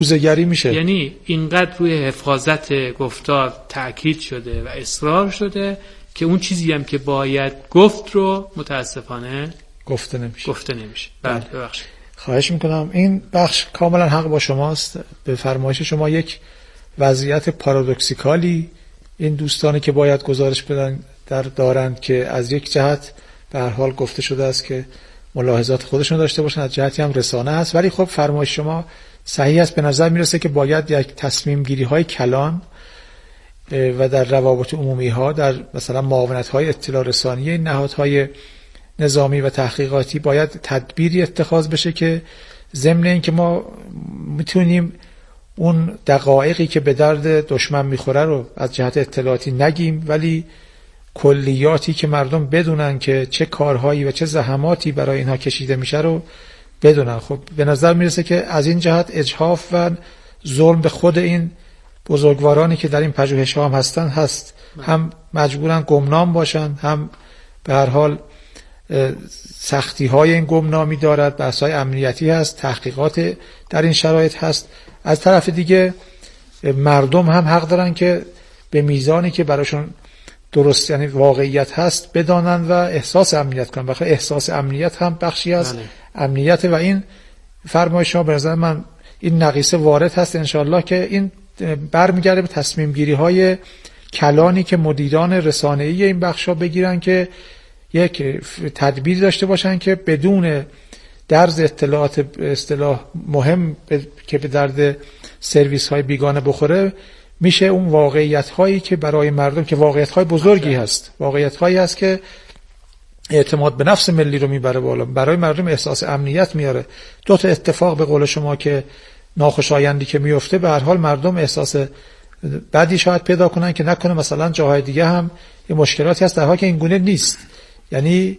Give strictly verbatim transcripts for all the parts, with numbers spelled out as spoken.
موزه‌گری میشه. یعنی اینقدر روی حفاظت گفتار تأکید شده و اصرار شده که اون چیزی هم که باید گفت رو متاسفانه گفته نمیشه. گفته نمیشه. بله ببخشید. خواهش میکنم. این بخش کاملا حق با شماست. به فرمایش شما یک وضعیت پارادوکسیکالی این دوستانی که باید گزارش بدن در دارند که از یک جهت به هر حال گفته شده است که ملاحظات خودشون داشته باشن، از جهتی هم رسانه هست، ولی خب فرمایش شما صحیح است. به نظر میرسه که باید یک تصمیم گیری های کلان و در روابط عمومی ها، در مثلا معاونت های اطلاع رسانی این نهادهای نظامی و تحقیقاتی باید تدبیری اتخاذ بشه که ضمن این که ما میتونیم اون دقایقی که به درد دشمن میخوره رو از جهت اطلاعاتی نگیم، ولی کلیاتی که مردم بدونن که چه کارهایی و چه زحماتی برای اینها کشیده میشه رو بدونن. خب به نظر میرسه که از این جهت اجحاف و ظلم به خود این بزرگوارانی که در این پژوهش ها هم هستن هست، هم مجبورن گمنام باشن، هم به هر حال سختی های این گمنامی دارد، بحث های امنیتی هست، تحقیقات در این شرایط هست. از طرف دیگه مردم هم حق دارن که به میزانی که براشون درست یعنی واقعیت هست بدانن و احساس امنیت کنن. بخاطر احساس امنیت هم بخشی از بله. امنیت و این فرمایش ها به نظر من این نقیصه وارد هست انشاءالله که این برمیگرده به تصمیم گیری های کلانی که مدیران رسانه‌ای این بخش ها بگیرن که یک تدبیر داشته باشن که بدون درز اطلاعات اصطلاح مهم که به درد سرویس های بیگانه بخوره میشه اون واقعیت هایی که برای مردم که واقعیت های بزرگی هست، واقعیت هایی هست که اعتماد به نفس ملی رو میبره بالا، برای مردم احساس امنیت میاره. دو تا اتفاق به قول شما که ناخوشایندی که میفته به هر حال مردم احساس بدی شاید پیدا کنن که نکنه مثلا جاهای دیگه هم یه مشکلاتی هست در حالی که این گونه نیست. یعنی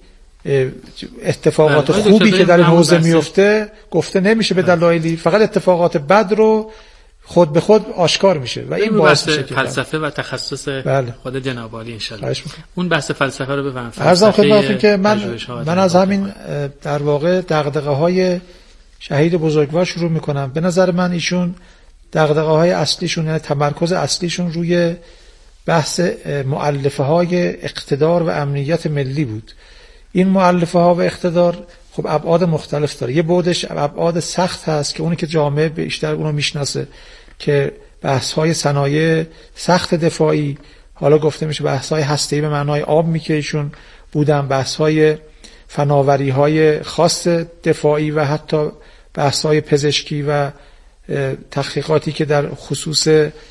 اتفاقات خوبی که در این حوزه میفته گفته نمیشه به دلایلی، فقط اتفاقات بد رو خود به خود آشکار میشه و این باعث میشه که فلسفه و تخصص بله. خود جناب عالی ان شاء الله اون بحث فلسفه رو بفهم. عرضم خدمتتون که من من از همین در واقع دغدغه‌های شهید بزرگوار شروع میکنم. به نظر من ایشون دغدغه‌های اصلیشون یعنی تمرکز اصلیشون روی بحث مؤلفه‌های اقتدار و امنیت ملی بود. این مؤلفه‌ها و اقتدار خب ابعاد مختلف داره. یه بعدش ابعاد سخت هست که اونی که جامعه بیشتر اونو میشناسه که بحث‌های صنایع سخت دفاعی، حالا گفته میشه بحث‌های هسته‌ای به معنای آب میکهشون بودن، بحث‌های فناوری‌های خاص دفاعی و حتی بحث‌های پزشکی و تحقیقاتی که در خصوص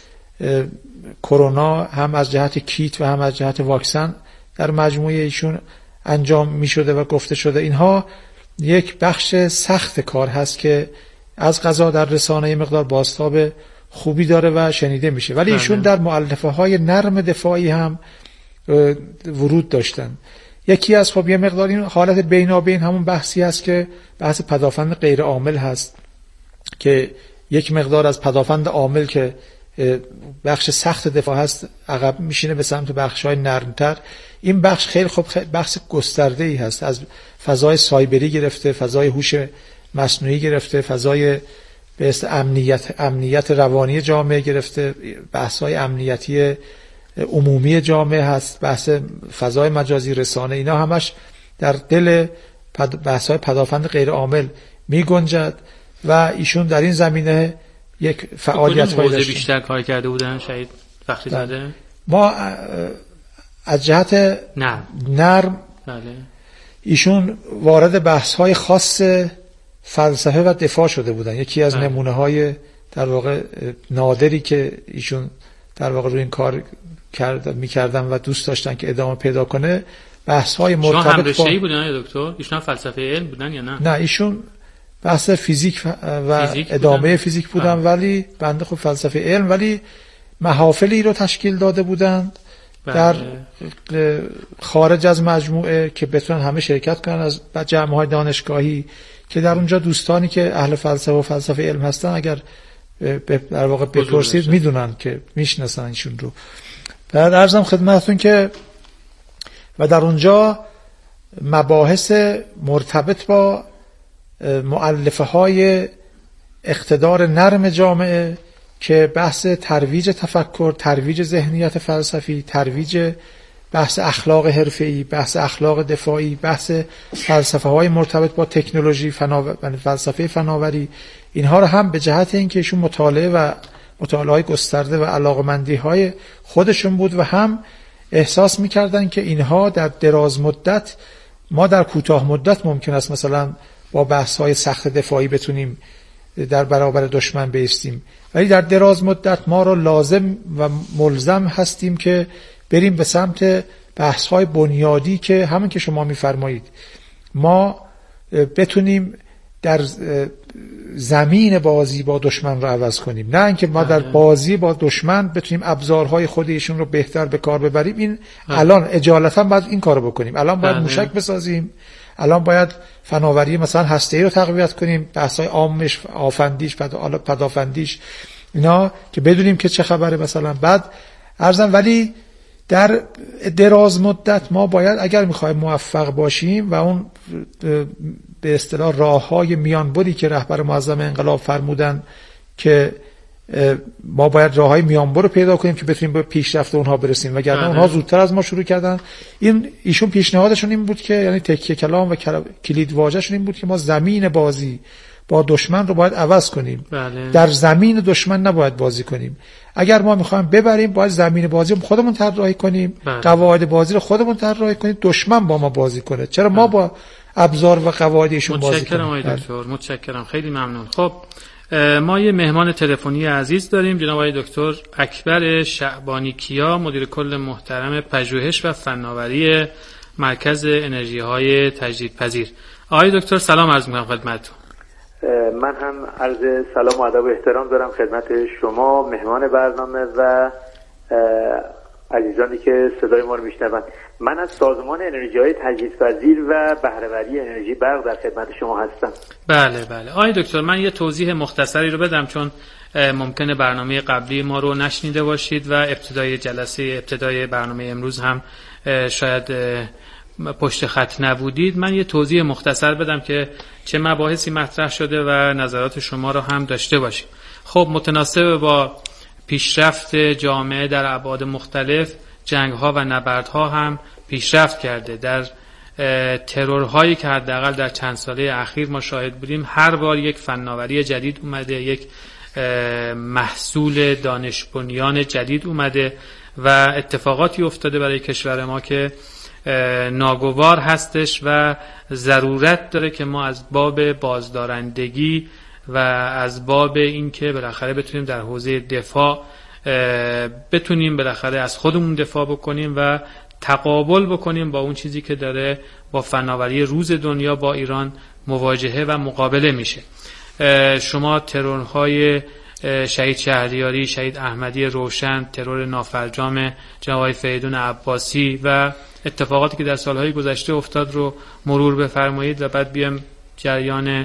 کرونا هم از جهت کیت و هم از جهت واکسن در مجموعه ایشون انجام می شده و گفته شده. اینها یک بخش سخت کار هست که از قضا در رسانه مقدار بازتاب خوبی داره و شنیده میشه، ولی ایشون در مؤلفه های نرم دفاعی هم ورود داشتن. یکی از خب یه مقدار این حالت بینابین همون بحثی هست که بحث پدافند غیر عامل هست که یک مقدار از پدافند عامل که بخش سخت دفاع هست عقب میشینه به سمت بخش‌های نرمتر. این بخش خیلی خوب بخش گسترده‌ای هست، از فضای سایبری گرفته، فضای هوش مصنوعی گرفته، فضای به اصطلاح امنیت امنیت روانی جامعه گرفته، بحث‌های امنیتی عمومی جامعه هست، بحث فضای مجازی رسانه، اینا همش در دل بحث‌های پدافند غیر عامل می‌گنجد و ایشون در این زمینه یک فعالیت های داشتیم. بیشتر کار کرده بودن شاید فخری زاده. ما از جهت نرم, نرم بله. ایشون وارد بحث های خاص فلسفه و دفاع شده بودن. یکی از نمونه های در واقع نادری که ایشون در واقع روی این کار کرد میکردن و دوست داشتن که ادامه پیدا کنه بحث های مرتبط با همرشته‌ای بودن یا دکتر؟ ایشون فلسفه علم بودن یا نه؟ نه، ایشون بحث فیزیک و فیزیک ادامه بودن. فیزیک بودن آه. ولی بنده خب فلسفه علم، ولی محافلی رو تشکیل داده بودند بله. در خارج از مجموعه که بتونن همه شرکت کنن از جمع‌های دانشگاهی که در اونجا دوستانی که اهل فلسفه و فلسفه علم هستن اگر در واقع بپرسید میدونن که میشناسن ایشون رو. بعد عرضم خدمتتون که و در اونجا مباحث مرتبط با مؤلفه های اقتدار نرم جامعه که بحث ترویج تفکر، ترویج ذهنیت فلسفی، ترویج بحث اخلاق حرفه‌ای، بحث اخلاق دفاعی، بحث فلسفه‌های مرتبط با تکنولوژی، فناور... فلسفه فناوری، اینها رو هم به جهت اینکه ایشون مطالعه و مطالعه‌های گسترده و علاقمندی‌های خودشون بود و هم احساس می‌کردن که اینها در دراز مدت، ما در کوتاه مدت ممکن است مثلا با بحث‌های سخت دفاعی بتونیم در برابر دشمن بایستیم، ولی در دراز مدت ما رو لازم و ملزم هستیم که بریم به سمت بحث‌های بنیادی که همون که شما می‌فرمایید ما بتونیم در زمین بازی با دشمن رو عوض کنیم، نه اینکه ما در بازی با دشمن بتونیم ابزارهای خودشون رو بهتر به کار ببریم. این الان اجالتا باید این کارو بکنیم، الان باید موشک بسازیم، الان باید فناوری مثلا هسته‌ای رو تقویت کنیم، بحث‌های عامش، آفندیش، پدافندیش، اینا که بدونیم که چه خبره مثلا. بعد عرضم ولی در دراز مدت ما باید اگر میخوایم موفق باشیم و اون به اصطلاح راههای میانبری که رهبر معظم انقلاب فرمودن که ما باید راههای میانبر رو پیدا کنیم که بتونیم به پیشرفت اونها برسیم، وگرنه اونها زودتر از ما شروع کردن. این ایشون پیشنهادشون این بود که یعنی تکیه کلام و کلید واژه‌شون این بود که ما زمین بازی با دشمن رو باید عوض کنیم. بله. در زمین دشمن نباید بازی کنیم. اگر ما میخوایم ببریم باید زمین بازی رو خودمون طراحی کنیم. بله. قواعد بازی رو خودمون طراحی کنیم، دشمن با ما بازی کنه. چرا بله. ما با ابزار و قواعدشون بازی کنیم. متشکرم آقای دکتر، متشکرم، خیلی ممنون. خب ما یه مهمان تلفنی عزیز داریم، جناب آقای دکتر اکبر شعبانی کیا، مدیر کل محترم پژوهش و فناوری مرکز انرژی های تجدیدپذیر. آقای دکتر سلام عرض می‌کنم خدمتتون. من هم عرض سلام و ادب و احترام دارم خدمت شما مهمان برنامه و عزیزانی که صدای ما رو میشنوند. من از سازمان انرژی های تجدیدپذیر و بهره‌وری انرژی برق در خدمت شما هستم. بله بله آقای دکتر، من یه توضیح مختصری رو بدم چون ممکنه برنامه قبلی ما رو نشنیده باشید و ابتدای جلسه ابتدای برنامه امروز هم شاید پشت خط نبودید. من یه توضیح مختصر بدم که چه مباحثی مطرح شده و نظرات شما رو هم داشته باشیم. خب متناسب با پیشرفت جامعه در ابعاد مختلف، جنگ‌ها و نبردها هم پیشرفت کرده. در ترورهایی که حداقل در چند ساله اخیر ما شاهد بودیم، هر بار یک فناوری جدید اومده، یک محصول دانش بنیان جدید اومده و اتفاقاتی افتاده برای کشور ما که ناگوار هستش و ضرورت داره که ما از باب بازدارندگی و از باب این که بالاخره بتونیم در حوزه دفاع بتونیم بالاخره از خودمون دفاع بکنیم و تقابل بکنیم با اون چیزی که داره با فناوری روز دنیا با ایران مواجهه و مقابله میشه. شما ترورهای شهید شهریاری، شهید احمدی روشن، ترور نافرجام جناب فریدون عباسی و اتفاقاتی که در سالهای گذشته افتاد رو مرور بفرمایید و بعد بیام جریان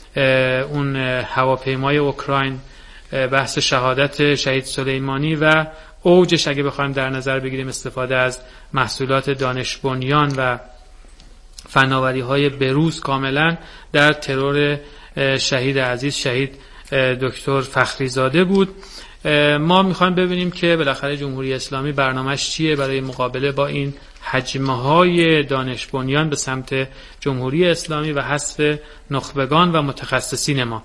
اون هواپیمای اوکراین، بحث شهادت شهید سلیمانی و اوجش اگه بخوایم در نظر بگیریم استفاده از محصولات دانش بنیان و فناوری های بروز کاملا در ترور شهید عزیز شهید دکتر فخریزاده بود. ما میخوایم ببینیم که بالاخره جمهوری اسلامی برنامه‌اش چیه برای مقابله با این حجم‌های دانش بنیان به سمت جمهوری اسلامی و حذف نخبگان و متخصصین ما.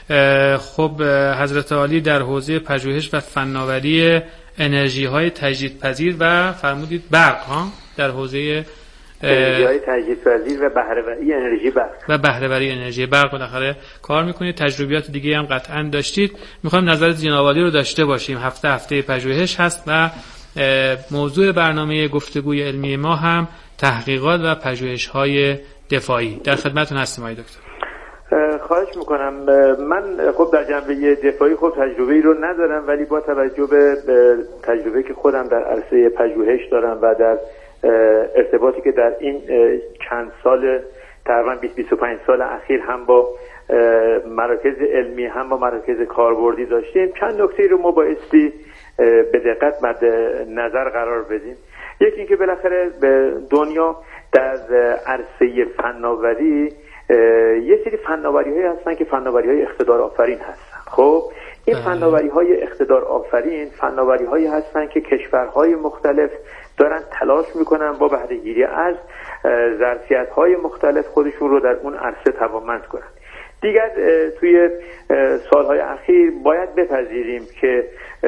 خب حضرت عالی در حوزه پژوهش و فناوری انرژی‌های تجدیدپذیر و فرمودید برق ها در حوزه انرژی‌های تجدیدپذیر و بهره‌وری انرژی برق و بهره‌وری انرژی برق بالاخره کار میکنید، تجربیات دیگه هم قطعا داشتید. میخوایم نظرت جناب عالی رو داشته باشیم. هفته هفته پژوهش هست و موضوع برنامه گفتگوی علمی ما هم تحقیقات و پژوهش‌های دفاعی. در خدمتتون هستیم آقای دکتر. خواهش میکنم. من خب در جنبه دفاعی خب تجربه‌ای رو ندارم، ولی با توجه به تجربه که خودم در عرصه پژوهش دارم و در ارتباطی که در این چند سال تقریبا بیست بیست و پنج سال اخیر هم با مراکز علمی هم با مراکز کاربردی داشتیم، چند نکته رو ما بایستی به دقت مد نظر قرار بدیم. یکی اینکه بالاخره به دنیا در عرصه فناوری یه سری فناوری‌هایی هستن که فناوری‌های اقتدار آفرین هستن. خب این فناوری‌های اقتدار آفرین فناوری‌هایی هستن که کشورهای مختلف دارن تلاش میکنن با بهره‌گیری از ظرفیت‌های مختلف خودشون رو در اون عرصه توانمند کنن. دیگر توی سالهای اخیر باید بپذیریم که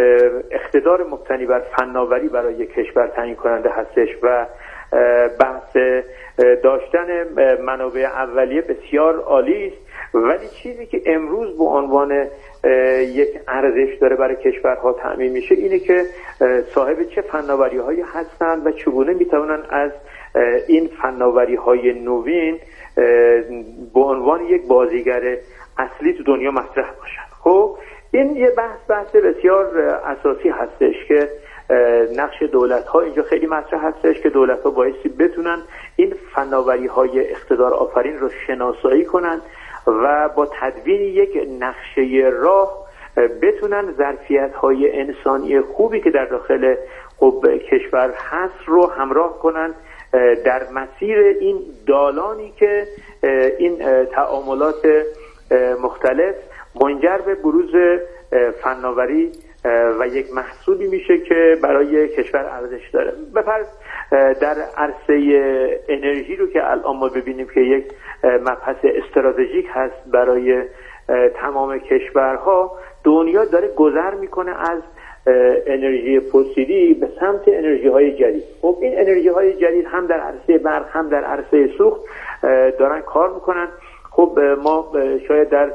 اقتدار مبتنی بر فناوری برای کشور تعیین کننده هستش و بحث داشتن منابع اولیه بسیار عالی است، ولی چیزی که امروز به عنوان یک ارزش داره برای کشورها تأمین میشه اینه که صاحب چه فناوری‌هایی هستند و چگونه میتونن از این فناوری‌های نوین به عنوان یک بازیگر اصلی تو دنیا مطرح باشن. خب این یه بحث بحث بسیار اساسی هستش که نقش دولت‌ها اینجا خیلی مطرح هستش که دولت‌ها بایستی بتونن این فناوری‌های اقتدار آفرین رو شناسایی کنن و با تدوین یک نقشه راه بتونن ظرفیت‌های انسانی خوبی که در داخل خب کشور هست رو همراه کنن در مسیر این دالانی که این تعاملات مختلف منجر به بروز فناوری و یک محصولی میشه که برای کشور ارزش داره. بفرض در عرصه انرژی رو که الان ما ببینیم که یک مبحث استراتژیک هست برای تمام کشورها، دنیا داره گذر میکنه از انرژی فسیلی به سمت انرژی های جدید. خب این انرژی های جدید هم در عرصه برق هم در عرصه سوخت دارن کار میکنن. خب ما شاید در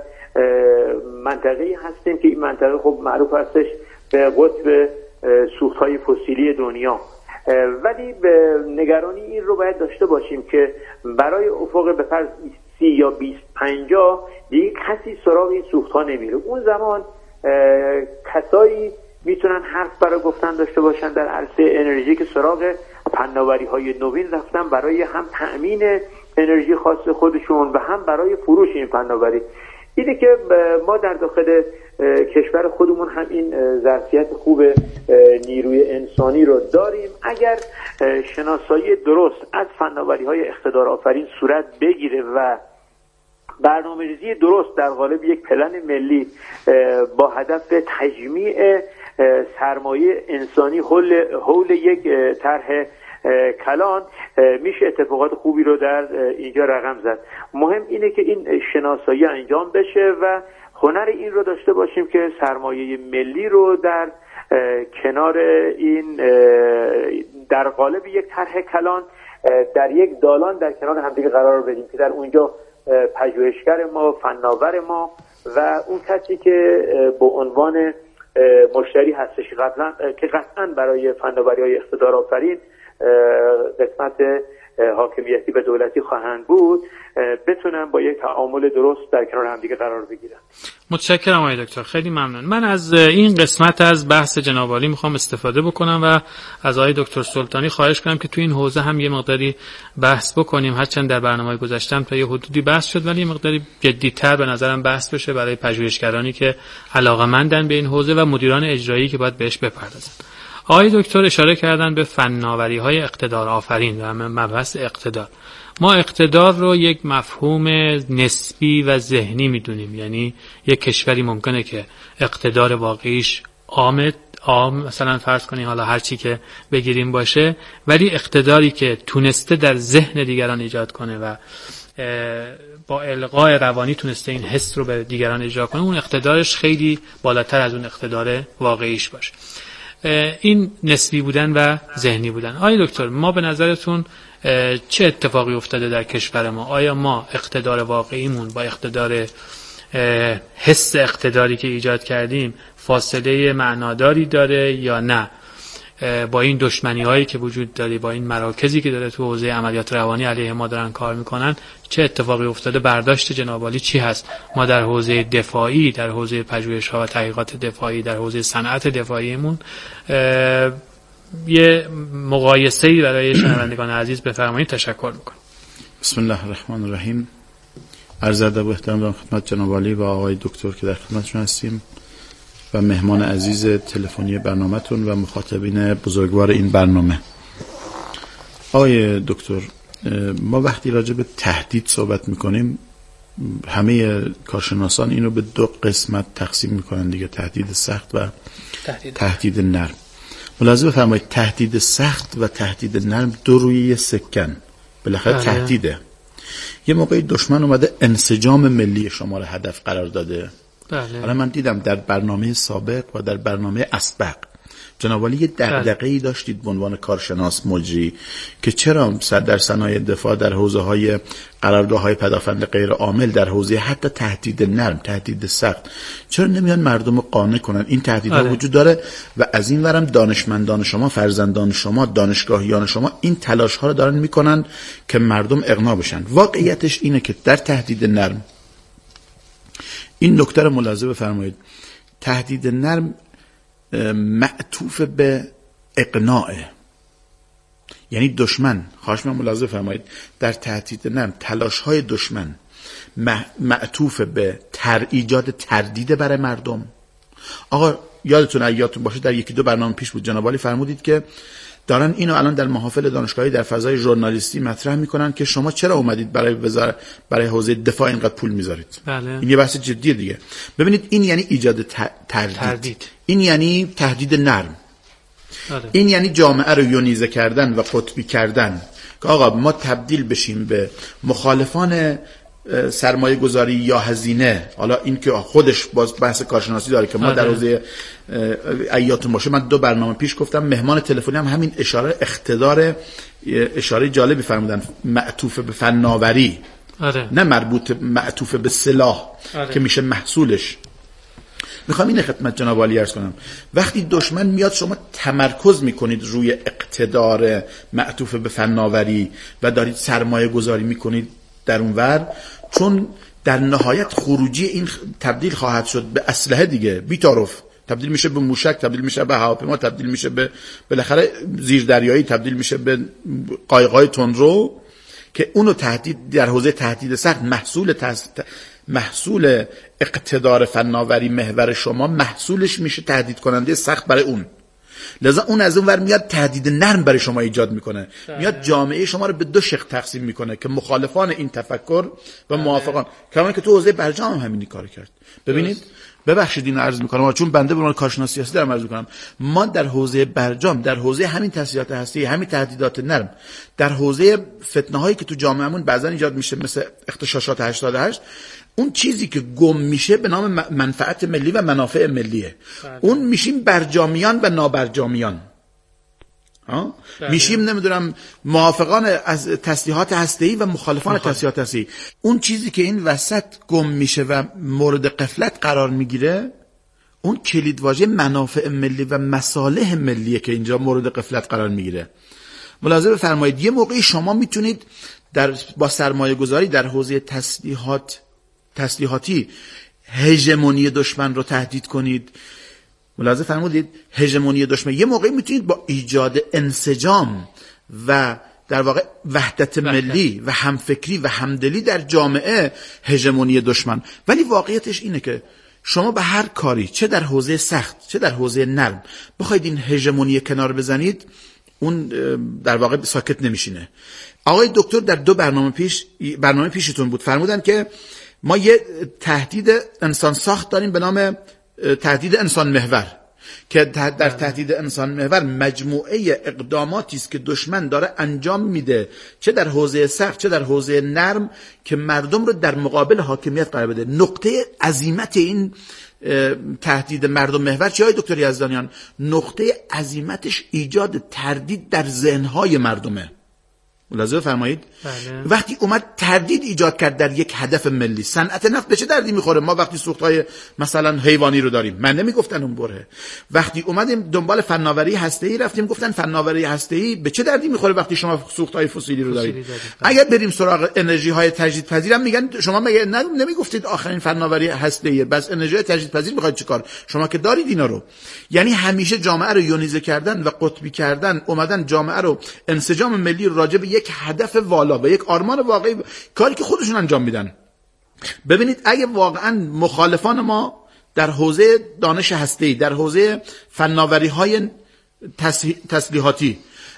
منطقه‌ای هستیم که این منطقه خب معروف هستش به قطب سوخت های فسیلی دنیا، ولی به نگرانی این رو باید داشته باشیم که برای افق به فرض سی یا بیست پنجاه دیگه کسی سراغ این سوخت ها نمیره. اون زمان کسایی میتونن حرف برای گفتن داشته باشن در عرصه انرژی که سراغ فناوری های نوین رفتن برای هم تأمین انرژی خاص خودشون و هم برای فروش این فناوری. اینه که ما در داخل کشور خودمون هم این ظرفیت خوب نیروی انسانی رو داریم. اگر شناسایی درست از فناوری های اقتدار آفرین صورت بگیره و برنامه‌ریزی درست در قالب یک پلن ملی با هدف تجمیع سرمایه انسانی حول حول یک طرح کلان، میشه اتفاقات خوبی رو در اینجا رقم زد. مهم اینه که این شناسایی انجام بشه و هنر این رو داشته باشیم که سرمایه ملی رو در کنار این در قالب یک طرح کلان در یک دالان در کنار همدیگه قرار بدیم که در اونجا پژوهشگر ما، فناور ما و اون کسی که به عنوان مشتری هستش که قطعاً برای فناوری‌های اقتدار آفرین قسمت حاکمیتی و دولتی خواهند بود بتونن با یک تعامل درست در کنار همدیگه قرار بگیرن. متشکرم آقای دکتر، خیلی ممنون. من از این قسمت از بحث جناب عالی میخوام استفاده بکنم و از آقای دکتر سلطانی خواهش کنم که تو این حوزه هم یه مقداری بحث بکنیم. هرچند در برنامه گذاشتم تا یه حدودی بحث شد، ولی یه مقداری جدی‌تر به نظرم بحث بشه برای پژوهشگرانی که علاقه‌مندن به این حوزه و مدیران اجرایی که باید بهش بپردازن. آقای دکتر اشاره کردن به فناوری‌های اقتدار آفرین و مبحث اقتدار. ما اقتدار رو یک مفهوم نسبی و ذهنی میدونیم، یعنی یک کشوری ممکنه که اقتدار واقعیش عام عام مثلا فرض کنیم حالا هر چی که بگیریم باشه، ولی اقتداری که تونسته در ذهن دیگران ایجاد کنه و با القاء روانی تونسته این حس رو به دیگران اجرا کنه، اون اقتدارش خیلی بالاتر از اون اقتدار واقعیش باشه. این نسبی بودن و ذهنی بودن. آیا دکتر ما به نظرتون چه اتفاقی افتاده در کشور ما؟ آیا ما اقتدار واقعیمون با اقتدار حس اقتداری که ایجاد کردیم فاصله معناداری داره یا نه؟ با این دشمنی هایی که وجود داره، با این مراکزی که داره تو حوزه عملیات روانی علیه ما دارن کار میکنن، چه اتفاقی افتاده؟ برداشت جناب عالی چی هست؟ ما در حوزه دفاعی، در حوزه پژوهش ها و تحقیقات دفاعی، در حوزه صنعت دفاعیمون یه مقایسه‌ای برای شنوندگان عزیز بفرمایید. تشکر میکنم. بسم الله الرحمن الرحیم. عرض ادب و احترام دارم خدمت جناب عالی و آقای دکتر که در خدمتشون هستیم و مهمان عزیز تلفنی برنامه‌تون و مخاطبین بزرگوار این برنامه. آقای دکتر، ما وقتی راجع به تهدید صحبت میکنیم همه کارشناسان اینو به دو قسمت تقسیم میکنن دیگه، تهدید سخت و تهدید, تهدید نرم. ملاحظه بفرمایید تهدید سخت و تهدید نرم دو روی یه سکن. بالاخره تهدیده. یه موقعی دشمن اومده انسجام ملی شما رو هدف قرار داده. بله. حالا من دیدم در برنامه سابق و در برنامه اسبق جناب عالی یه دغدغه‌ای داشتید به عنوان کارشناس مجری که چرا در صنایع دفاع در حوزه‌های قراردادهای پدافند غیر عامل، در حوزه حتی تهدید نرم، تهدید سخت، چرا نمیان مردم رو قانع کنن؟ این تهدیدها آره. وجود داره و از این ورم دانشمندان شما، فرزندان شما، دانشگاهیان شما این تلاش‌ها رو دارن میکنن که مردم اقناع بشن. واقعیتش اینه که در تهدید نرم این نکته رو ملاحظه بفرمایید، تهدید نرم معطوف به اقناعه. یعنی دشمن، خواهش من ملاحظه فرمایید، در تهدید نرم تلاش های دشمن معطوف به تر ایجاد تردید برای مردم. آقا یادتون اگه یادتون باشه در یکی دو برنامه پیش بود جناب عالی فرمودید که دارن اینو الان در محافل دانشگاهی در فضای ژورنالیستی مطرح میکنن که شما چرا اومدید برای وزارت برای حوزه دفاع اینقدر پول میذارید. بله. این یه بحث جدیه دیگه. ببینید این یعنی ایجاد تردید. تردید. این یعنی تهدید نرم. بله. این یعنی جامعه رو یونیزه کردن و قطبی کردن که آقا ما تبدیل بشیم به مخالفان سرمایه گذاری یا هزینه. حالا این که خودش باز بحث کارشناسی داره که ما آره. در حوزه ایاتون باشه، من دو برنامه پیش گفتم مهمان تلفنی هم همین اشاره اقتدار اشاره جالبی فرمودن، معطوف به فناوری آره. نه مربوط معطوف به سلاح آره. که میشه محصولش. میخوام این خدمت جناب عالی عرض کنم، وقتی دشمن میاد شما تمرکز میکنید روی اقتدار معطوف به فناوری و دارید سرمایه گذاری میکنید در اونور، چون در نهایت خروجی این تبدیل خواهد شد به اسلحه دیگه، بی‌تعارف تبدیل میشه به موشک، تبدیل میشه به هواپیما، تبدیل میشه به بالاخره زیردریایی، تبدیل میشه به قایق‌های تندرو که اونو تهدید در حوزه تهدید سخت محصول تس... محصول اقتدار فناوری محور شما محصولش میشه تهدید کننده سخت برای اون. لذا اون از اون ور میاد تهدید نرم برای شما ایجاد میکنه، میاد جامعه شما رو به دو شق تقسیم میکنه که مخالفان این تفکر و موافقان. کما که تو حوزه برجام هم همین کارو کرد. ببینید ببخشید اینو عرض میکنم چون بنده به عنوان کارشناس سیاسی دارم عرض میکنم، ما در حوزه برجام، در حوزه همین تسلیحات هسته‌ای، همین تهدیدات نرم، در حوزه فتنه هایی که تو جامعهمون بعضا ایجاد میشه مثل اغتشاشات هشتاد و هشت، اون چیزی که گم میشه به نام منفعت ملی و منافع ملیه. اون میشیم برجامیان و نابرجامیان. ها میشیم نمیدونم موافقان از تسلیحات هسته‌ای و مخالفان تسلیحات هسته‌ای. اون چیزی که این وسط گم میشه و مورد غفلت قرار میگیره، اون کلیدواژه منافع ملی و مصالح ملیه که اینجا مورد غفلت قرار میگیره. ملاحظه بفرمایید یه موقعی شما میتونید در با سرمایه گذاری در حوزه تسلیحات تسلیحاتی هژمونی دشمن رو تهدید کنید. ملاحظه فرمودید هژمونی دشمن یه موقعی میتونید با ایجاد انسجام و در واقع وحدت ملی و همفکری و همدلی در جامعه هژمونی دشمن. ولی واقعیتش اینه که شما به هر کاری چه در حوزه سخت چه در حوزه نرم بخواید این هژمونی کنار بزنید، اون در واقع ساکت نمیشینه. آقای دکتر در دو برنامه پیش برنامه پیشتون بود فرمودن که ما یه تهدید انسان ساخت داریم به نام تهدید انسان محور که در تهدید انسان محور مجموعه اقداماتی است که دشمن داره انجام میده چه در حوزه سخت چه در حوزه نرم که مردم رو در مقابل حاکمیت قرار بده. نقطه عظیمت این تهدید مردم محور چه های دکتر یزدانیان؟ نقطه عظیمتش ایجاد تردید در ذهنهای مردمه. ملاحظه فرمایید بله. وقتی اومد تردید ایجاد کرد در یک هدف ملی، صنعت نفت به چه دردی میخوره؟ ما وقتی سوختهای مثلا حیوانی رو داریم، من نمیگفتن اون بره. وقتی اومدیم دنبال فناوری هسته‌ای رفتیم گفتن فناوری هسته‌ای به چه دردی میخوره وقتی شما سوختهای فسیلی رو دارید؟ اگر بریم سراغ انرژی های تجدیدپذیر هم میگن شما مگه نمیگفتید آخرین فناوری هسته‌ای، بس انرژی تجدیدپذیر میخواید چیکار؟ شما که دارید اینا رو. یعنی همیشه جامعه رو یونیزه کردن و قطبی کردن، اومدن جامعه رو انسجام ملی راجع به یک هدف والا و یک آرمان واقعی، کاری که خودشون انجام میدن. ببینید اگه واقعا مخالفان ما در حوزه دانش هسته‌ای، در حوزه فناوری‌های تسلیحاتی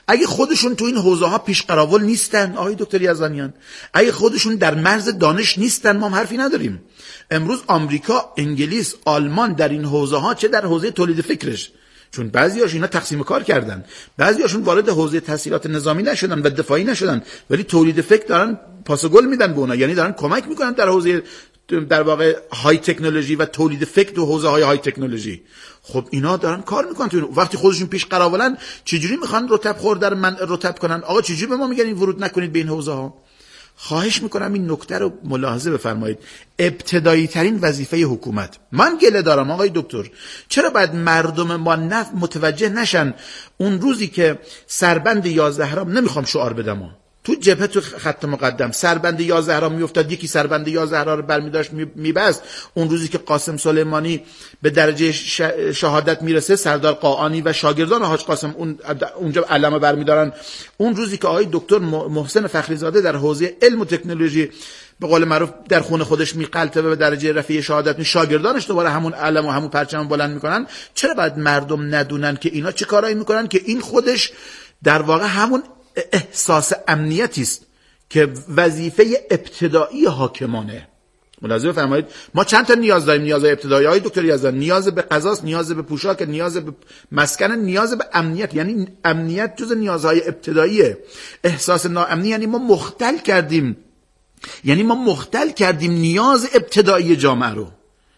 اگه خودشون تو این حوزه ها پیش قراول نیستن آقای دکتر یزدانیان، اگه خودشون در مرز دانش نیستن، ما هم حرفی نداریم. امروز آمریکا، انگلیس، آلمان در این حوزه ها، چه در حوزه تولید فکرش، چون بعضی‌هاش اینا تقسیم کار کردن، بعضی‌هاشون وارد حوزه تسهیلات نظامی نشدن و دفاعی نشدن، ولی تولید فکر دارن پاس گل میدن به اونها، یعنی دارن کمک میکنن در حوزه در واقع های تکنولوژی و تولید فکر تو حوزه های های تکنولوژی. خب اینا دارن کار میکنن تو وقتی خودشون پیش قراولن، چجوری میخوان رتب خورده رو من رتب کنن؟ آقا چجوری به ما میگن این ورود نکنید به این حوزه ها؟ خواهش میکنم این نکته رو ملاحظه بفرمایید. ابتدایی ترین وظیفه حکومت، من گله دارم آقای دکتر، چرا باید مردم ما نف متوجه نشن اون روزی که سربند یازده هرم، نمیخوام شعار بدم ها، تو جبهه تو خط مقدم سربند یازده هرم میافتاد، یکی سربند یازده هرم رو برمی‌داشت میبست، اون روزی که قاسم سلیمانی به درجه شهادت میرسه، سردار قاآنی و شاگردان حاج قاسم اون اونجا علم برمی‌دارن، اون روزی که آقای دکتر محسن فخریزاده در حوزه علم و تکنولوژی به قول معروف در خونه خودش میقلته و به درجه رفیع شهادت می، شاگردانش دوباره همون علم و همون پرچم بلند میکنن، چرا باید مردم ندونن که اینا چه کارایی میکنن؟ که این خودش در واقع همون احساس امنیتی است که وظیفه ابتدایی حاکمانه. ملاحظه بفرمایید، ما چند تا نیاز داریم. نیاز ابتدایی های دکتر یزدان، نیاز به غذاست، نیاز به پوشاک، نیاز به مسکن، نیاز به امنیت. یعنی امنیت جز نیازهای ابتداییه. احساس ناامنی یعنی ما مختل کردیم یعنی ما مختل کردیم نیاز ابتدایی جامعه رو.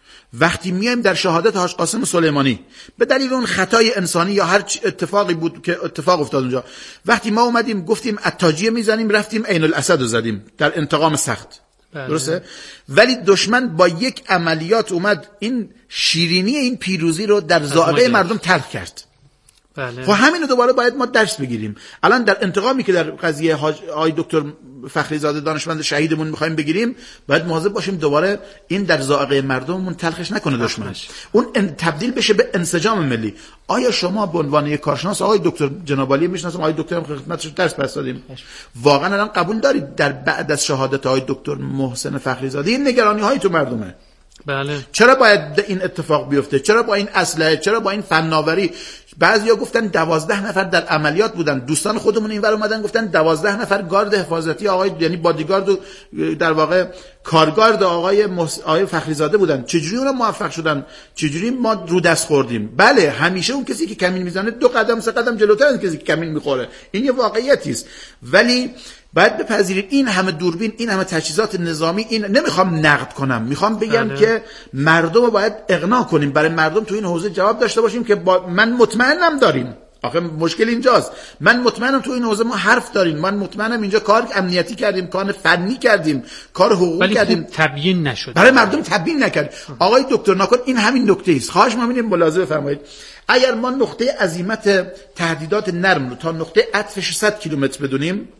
وقتی میایم در شهادت حاج قاسم سلیمانی به دلیل اون خطای انسانی یا هر اتفاقی بود که اتفاق افتاد اونجا، وقتی ما اومدیم گفتیم عطاجیه میزنیم، رفتیم عین الاسد رو زدیم در انتقام سخت، بله. درسته؟ ولی دشمن با یک عملیات اومد این شیرینی این پیروزی رو در ذائقه مردم تلخ کرد. بله. خب همین رو دوباره باید ما درس بگیریم. الان در انتقامی که در قضیه آقای دکتر فخریزاده دانشمند شهیدمون میخوایم بگیریم، باید مواظب باشیم دوباره این در ذائقه مردممون تلخش نکنه دشمن، اون تبدیل بشه به انسجام ملی. آیا شما به عنوان یک کارشناس، آقای دکتر جناب عالی میشناسم، آقای دکتر هم خدمتش درس پس دادیم، واقعا الان قبول دارید در بعد از شهادت آقای دکتر محسن فخریزاده این نگرانی های تو مردمه؟ بله. چرا باید این اتفاق بیفته؟ چرا با این اسلحه؟ چرا با این فناوری؟ بعضیا گفتن دوازده نفر در عملیات بودن، دوستان خودمون اینور اومدن گفتن دوازده نفر گارد حفاظتی آقای، یعنی بادیگارد و در واقع کارگارد آقای محس... آقای فخریزاده بودن. چجوری اونا موفق شدن؟ چجوری ما رو دست خوردیم؟ بله، همیشه اون کسی که کمین میزنه دو قدم سه قدم جلوتر از کسی که کمین میخوره، این یه واقعیتی است. ولی باید بپذیریم این همه دوربین، این همه تجهیزات نظامی، این نمیخوام نقد کنم، میخوام بگم بله. که مردم رو باید اقناع کنیم، برای مردم تو این حوزه جواب داشته باشیم که با... من مطمئنم داریم. آخه مشکل اینجاست، من مطمئنم تو این حوزه ما حرف داریم، من مطمئنم اینجا کار امنیتی کردیم، کار فنی کردیم، کار حقوقی کردیم، ولی تبیین نشد، برای مردم تبیین نکرد. آقای دکتر ناکن این همین نکته است. خواهش می‌کنم ملاحظه بفرمایید. اگر ما نقطه عزیمت تهدیدات نرم رو تا نقطه عطفش صد کیلومتر بدونیم،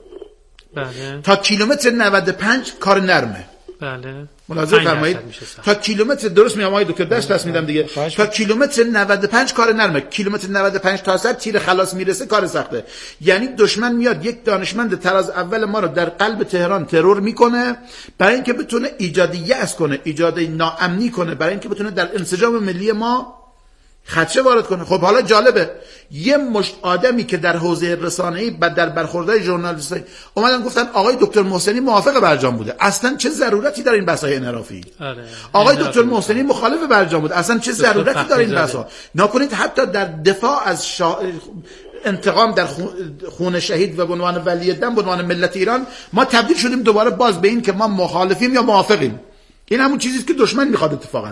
بله. تا کیلومتر نود و پنج کار نرمه. بله. ملاحظه فرمایید. تا کیلومتر درست میام آقای دکتر دست پس میدم دیگه. تا کیلومتر نود و پنج کار نرمه. کیلومتر نود و پنج تا صد تیر خلاص میرسه کار سخته. یعنی دشمن میاد یک دانشمند تراز اول ما رو در قلب تهران ترور میکنه برای اینکه بتونه ایجاد یأس کنه، ایجاد ناامنی کنه، برای اینکه بتونه در انسجام ملی ما خدشه وارد کنه. خب حالا جالبه، یه مشت آدمی که در حوزه رسانه‌ای و در برخوردهای ژورنالیستی اومدن گفتن آقای دکتر محسنی موافق برجام بوده، اصلا چه ضرورتی داره این بحث‌های انحرافی؟ آره. آقای دکتر محسنی مخالف برجام بوده، اصلا چه ضرورتی داره این بحث‌ها؟ نکنید حتی در دفاع از شا... انتقام در خون شهید و به عنوان ولی دم به عنوان ملت ایران ما تبدیل شدیم دوباره باز به این که ما مخالفیم یا موافقیم. این همون چیزی که دشمن میخواد اتفاقا.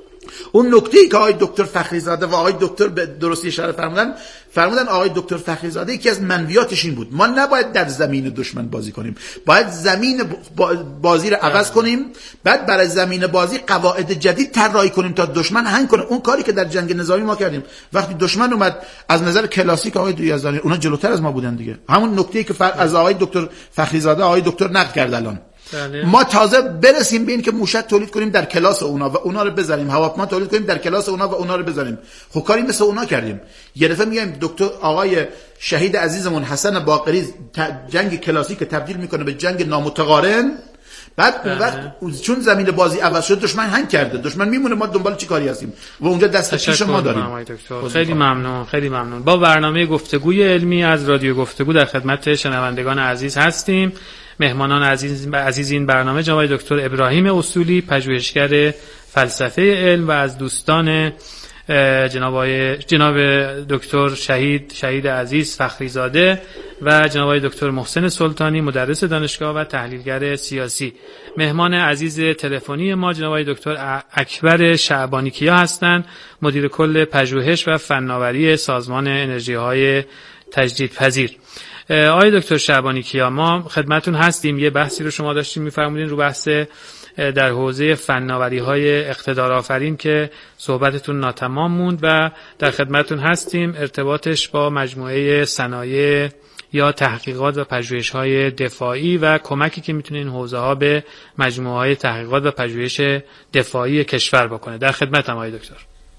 اون نکته‌ای که آقای دکتر فخریزاده و آقای دکتر به درستی اشاره فرمودن فرمودن آقای دکتر فخریزاده یکی از منویاتش این بود ما نباید در زمین دشمن بازی کنیم، باید زمین بازی رو عوض کنیم، بعد برای زمین بازی قواعد جدید طراحی کنیم تا دشمن هنگ کنه. اون کاری که در جنگ نظامی ما کردیم، وقتی دشمن اومد از نظر کلاسیک آقای یزدانی اونا جلوتر از ما بودن دیگه. همون نکته‌ای که از آقای دکتر فخریزاده آقای دکتر نقد کرد الان بله. ما تازه برسیم به این که موشک تولید کنیم در کلاس اونا و اونا رو بزنیم، هواپیما تولید کنیم در کلاس اونا و اونا رو بزنیم. خب کاری مثل اونا کردیم. یه دفعه میایم دکتر آقای شهید عزیزمون حسن باقری جنگ کلاسیک تبدیل میکنه به جنگ نامتقارن، بعد اون وقت چون زمین بازی عوض شد دشمن هنگ کرده، دشمن میمونه، ما دنبال چی کاری هستیم و اونجا دست پیش ما داریم. خیلی ممنون، خیلی ممنون. با برنامه گفتگوی علمی از رادیو گفتگو در خدمت شنوندگان عزیز هستیم. مهمانان عزیز عزیز این برنامه جناب دکتر ابراهیم اصولی، پژوهشگر فلسفه علم، و از دوستان جناب جناب دکتر شهید شهید عزیز فخریزاده و جناب دکتر محسن سلطانی، مدرس دانشگاه و تحلیلگر سیاسی. مهمان عزیز تلفنی ما جناب دکتر اکبر شعبانیکیا هستند، مدیر کل پژوهش و فناوری سازمان انرژی‌های تجدیدپذیر. آقای دکتر شعبانیکیا، ما خدمتون هستیم. یه بحثی رو شما داشتیم می‌فرمودین رو بحث در حوزه فناوری‌های اقتدارآفرین که صحبتتون ناتمام موند و در خدمتتون هستیم. ارتباطش با مجموعه صنایع یا تحقیقات و پژوهش‌های دفاعی و کمکی که میتونه این حوزه‌ها به مجموعه‌های تحقیقات و پژوهش دفاعی کشور بکنه. در خدمتم آقای دکتر.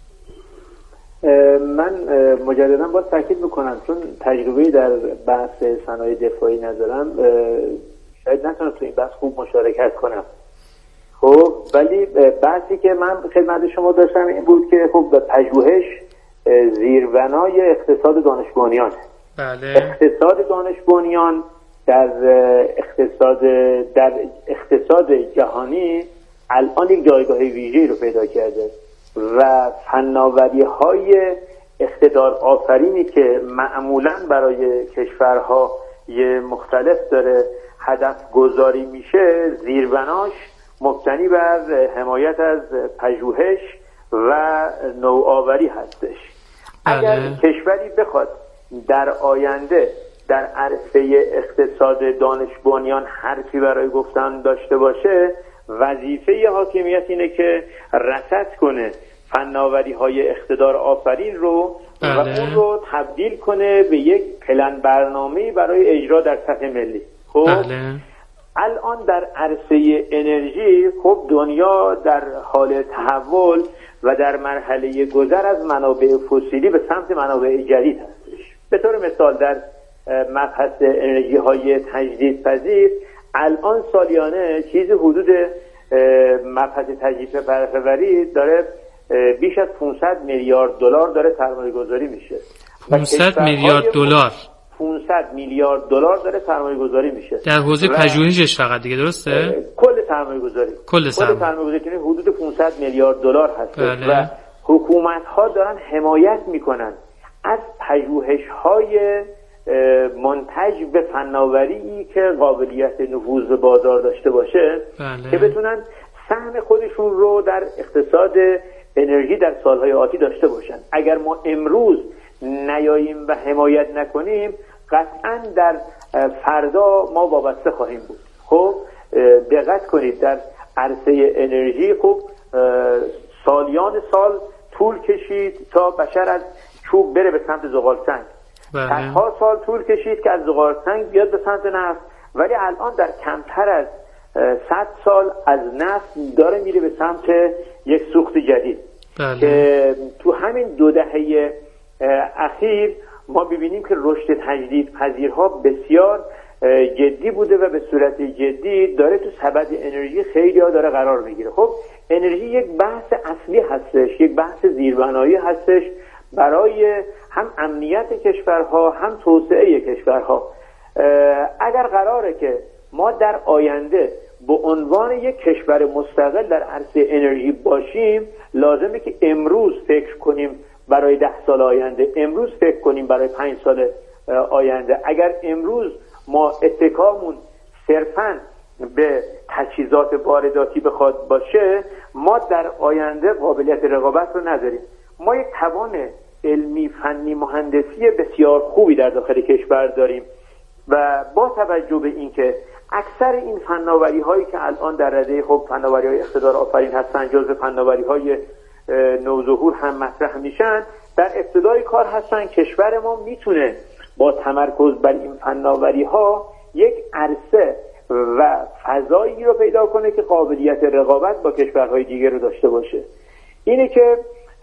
من مجددا باید تاکید میکنم چون تجربه‌ای در بحث صنایع دفاعی ندارم، شاید نتونم تو این بحث خوب مشارکت کنم. خب ولی بحثی که من خدمت شما داشتم این بود که خب پژوهش زیربنای اقتصاد دانش بنیان. بله. اقتصاد دانش بنیان در اقتصاد در اقتصاد جهانی الان یک جایگاه ویژه‌ای رو پیدا کرده و فناوری‌های اقتدار آفرینی که معمولاً برای کشورهای مختلف داره هدف گذاری میشه، زیربناش مبتنی بر حمایت از پژوهش و نوآوری هستش. بله. اگر کشوری بخواد در آینده در عرصه اقتصاد دانش بنیان حرفی برای گفتن داشته باشه، وظیفه حاکمیت اینه که رصد کنه فناوری‌های اقتدار آفرین رو. بله. و اون رو تبدیل کنه به یک پلن برنامه‌ای برای اجرا در سطح ملی. خب بله. الان در عرصه انرژی خب دنیا در حال تحول و در مرحله گذر از منابع فسیلی به سمت منابع جدید هستش. به طور مثال در مبحث انرژی های تجدیدپذیر الان سالیانه چیز حدود مبحث تجدیدپذیری داره بیش از پانصد میلیارد دلار داره سرمایه گذاری میشه. پانصد میلیارد دلار پانصد میلیارد دلار داره سرمایه گذاری میشه در حوزه پژوهشش فقط دیگه، درسته؟ کل سرمایه گذاری کل سرمایه گذاری که حدود پانصد میلیارد دلار هست. بله. و حکومت ها دارن حمایت میکنن از پژوهش های منتج به فناوری که قابلیت نفوذ به بازار داشته باشه. بله. که بتونن سهم خودشون رو در اقتصاد انرژی در سالهای آتی داشته باشن. اگر ما امروز نیاییم و حمایت نکنیم قطعا در فردا ما وابسته خواهیم بود. خب دقت کنید در عرصه انرژی خب سالیان سال طول کشید تا بشر از چوب بره به سمت زغال سنگ. صدها سال طول کشید که از زغال سنگ بیاد به سمت نفت، ولی الان در کمتر از صد سال از نفت داره میره به سمت یک سوخت جدید. بله. که تو همین دو دهه اخیر ما ببینیم که رشد تجدیدپذیرها بسیار جدی بوده و به صورت جدی داره تو سبد انرژی خیلی ها داره قرار میگیره. خب انرژی یک بحث اصلی هستش، یک بحث زیربنایی هستش برای هم امنیت کشورها هم توسعه کشورها. اگر قراره که ما در آینده به عنوان یک کشور مستقل در عرصه انرژی باشیم، لازمه که امروز فکر کنیم برای ده سال آینده، امروز فکر کنیم برای پنج سال آینده. اگر امروز ما اتکامون صرفاً به تجهیزات وارداتی بخواد باشه، ما در آینده قابلیت رقابت رو نداریم. ما یک توان علمی فنی مهندسی بسیار خوبی در داخل کشور داریم و با توجه به اینکه اکثر این فناوری هایی که الان در رده خب فناوری های اقتدار آفرین هستن جزو فناوری های نوظهور هم مطرح میشن، در ابتدای کار هستن. کشور ما میتونه با تمرکز بر این فناوری ها یک عرصه و فضایی رو پیدا کنه که قابلیت رقابت با کشورهای دیگر رو داشته باشه. اینه که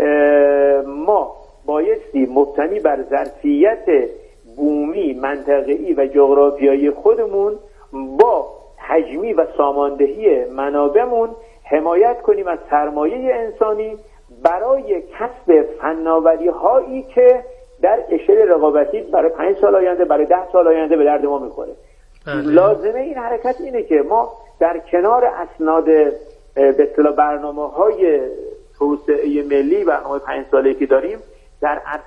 ما بایستی مبتنی بر ظرفیت بومی، منطقه‌ای و جغرافیایی خودمون با تجمیع و ساماندهی منابعمون حمایت کنیم از سرمایه انسانی برای کسب فناوری هایی که در اشل رقابتی برای پنج سال آینده، برای ده سال آینده به درد ما میخوره. لازمه این حرکت اینه که ما در کنار اسناد به اصطلاح برنامه‌های توسعه ملی، برنامه پنج ساله‌ای که داریم، در